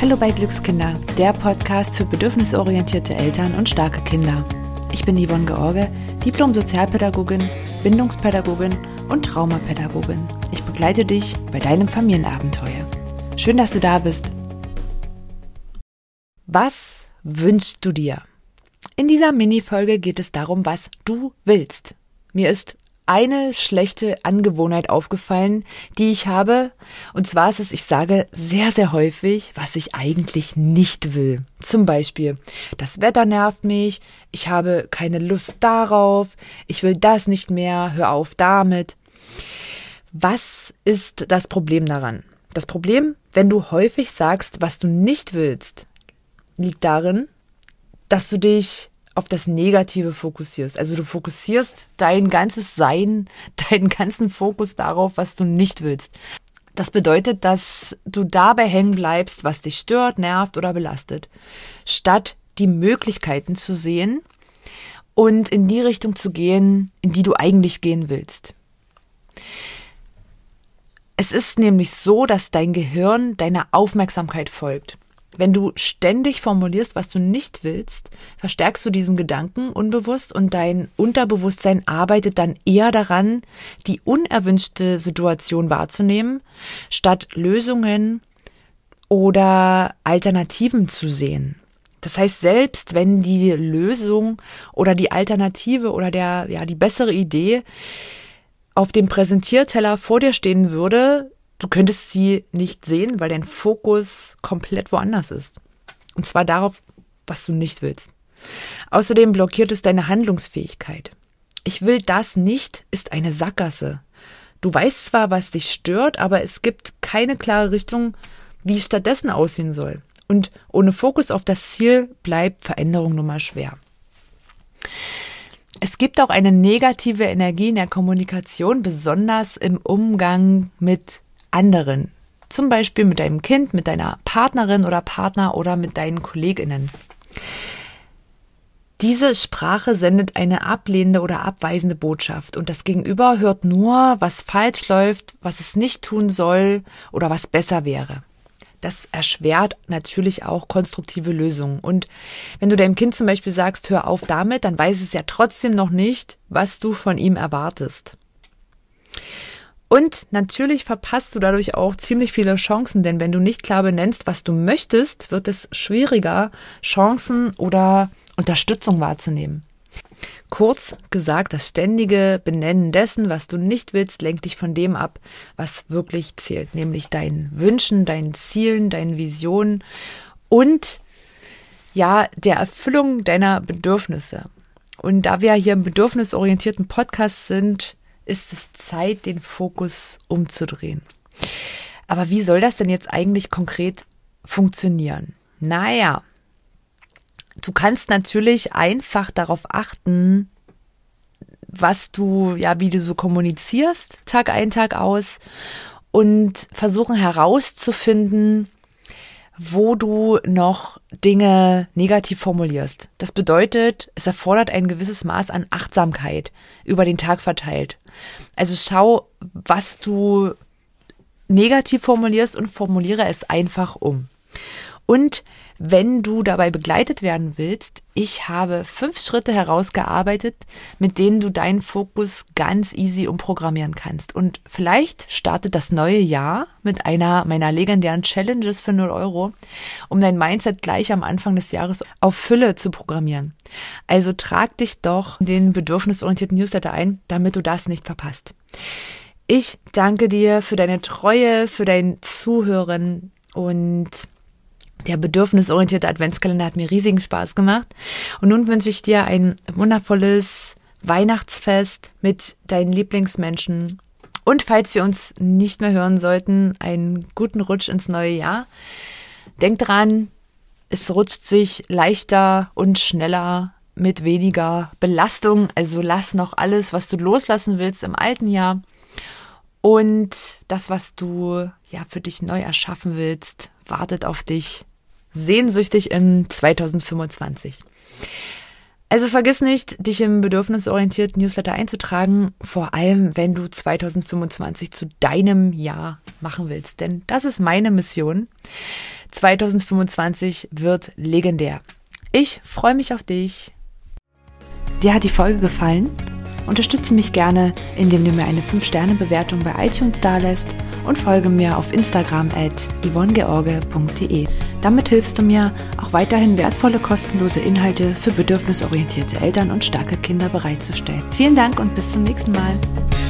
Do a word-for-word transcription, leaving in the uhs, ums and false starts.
Hallo bei Glückskinder, der Podcast für bedürfnisorientierte Eltern und starke Kinder. Ich bin Yvonne George, Diplom-Sozialpädagogin, Bindungspädagogin und Traumapädagogin. Ich begleite dich bei deinem Familienabenteuer. Schön, dass du da bist. Was wünschst du dir? In dieser Mini-Folge geht es darum, was du willst. Mir ist eine schlechte Angewohnheit aufgefallen, die ich habe. Und zwar ist es, ich sage sehr, sehr häufig, was ich eigentlich nicht will. Zum Beispiel, das Wetter nervt mich, ich habe keine Lust darauf, ich will das nicht mehr, hör auf damit. Was ist das Problem daran? Das Problem, wenn du häufig sagst, was du nicht willst, liegt darin, dass du dich auf das Negative fokussierst. Also du fokussierst dein ganzes Sein, deinen ganzen Fokus darauf, was du nicht willst. Das bedeutet, dass du dabei hängen bleibst, was dich stört, nervt oder belastet, statt die Möglichkeiten zu sehen und in die Richtung zu gehen, in die du eigentlich gehen willst. Es ist nämlich so, dass dein Gehirn deiner Aufmerksamkeit folgt. Wenn du ständig formulierst, was du nicht willst, verstärkst du diesen Gedanken unbewusst und dein Unterbewusstsein arbeitet dann eher daran, die unerwünschte Situation wahrzunehmen, statt Lösungen oder Alternativen zu sehen. Das heißt, selbst wenn die Lösung oder die Alternative oder der, ja, die bessere Idee auf dem Präsentierteller vor dir stehen würde, du könntest sie nicht sehen, weil dein Fokus komplett woanders ist. Und zwar darauf, was du nicht willst. Außerdem blockiert es deine Handlungsfähigkeit. Ich will das nicht ist eine Sackgasse. Du weißt zwar, was dich stört, aber es gibt keine klare Richtung, wie es stattdessen aussehen soll. Und ohne Fokus auf das Ziel bleibt Veränderung nun mal schwer. Es gibt auch eine negative Energie in der Kommunikation, besonders im Umgang mit anderen, zum Beispiel mit deinem Kind, mit deiner Partnerin oder Partner oder mit deinen KollegInnen. Diese Sprache sendet eine ablehnende oder abweisende Botschaft und das Gegenüber hört nur, was falsch läuft, was es nicht tun soll oder was besser wäre. Das erschwert natürlich auch konstruktive Lösungen. Und wenn du deinem Kind zum Beispiel sagst, hör auf damit, dann weiß es ja trotzdem noch nicht, was du von ihm erwartest. Und natürlich verpasst du dadurch auch ziemlich viele Chancen, denn wenn du nicht klar benennst, was du möchtest, wird es schwieriger, Chancen oder Unterstützung wahrzunehmen. Kurz gesagt, das ständige Benennen dessen, was du nicht willst, lenkt dich von dem ab, was wirklich zählt, nämlich deinen Wünschen, deinen Zielen, deinen Visionen und ja, der Erfüllung deiner Bedürfnisse. Und da wir hier im bedürfnisorientierten Podcast sind, ist es Zeit, den Fokus umzudrehen. Aber wie soll das denn jetzt eigentlich konkret funktionieren? Naja, du kannst natürlich einfach darauf achten, was du, ja, wie du so kommunizierst, Tag ein, Tag aus und versuchen herauszufinden, wo du noch Dinge negativ formulierst. Das bedeutet, es erfordert ein gewisses Maß an Achtsamkeit über den Tag verteilt. Also schau, was du negativ formulierst und formuliere es einfach um. Und wenn du dabei begleitet werden willst, ich habe fünf Schritte herausgearbeitet, mit denen du deinen Fokus ganz easy umprogrammieren kannst. Und vielleicht startet das neue Jahr mit einer meiner legendären Challenges für null Euro, um dein Mindset gleich am Anfang des Jahres auf Fülle zu programmieren. Also trag dich doch in den bedürfnisorientierten Newsletter ein, damit du das nicht verpasst. Ich danke dir für deine Treue, für dein Zuhören und der bedürfnisorientierte Adventskalender hat mir riesigen Spaß gemacht. Und nun wünsche ich dir ein wundervolles Weihnachtsfest mit deinen Lieblingsmenschen. Und falls wir uns nicht mehr hören sollten, einen guten Rutsch ins neue Jahr. Denk dran, es rutscht sich leichter und schneller mit weniger Belastung. Also lass noch alles, was du loslassen willst im alten Jahr. Und das, was du ja für dich neu erschaffen willst, wartet auf dich sehnsüchtig in zwanzig fünfundzwanzig. Also vergiss nicht, dich im bedürfnisorientierten Newsletter einzutragen, vor allem wenn du zwanzig fünfundzwanzig zu deinem Jahr machen willst. Denn das ist meine Mission, zwanzig fünfundzwanzig wird legendär. Ich freue mich auf dich. Dir hat die Folge gefallen? Unterstütze mich gerne, indem du mir eine fünf Sterne Bewertung bei iTunes dalässt und folge mir auf Instagram at yvonne george punkt de. Damit hilfst du mir, auch weiterhin wertvolle kostenlose Inhalte für bedürfnisorientierte Eltern und starke Kinder bereitzustellen. Vielen Dank und bis zum nächsten Mal.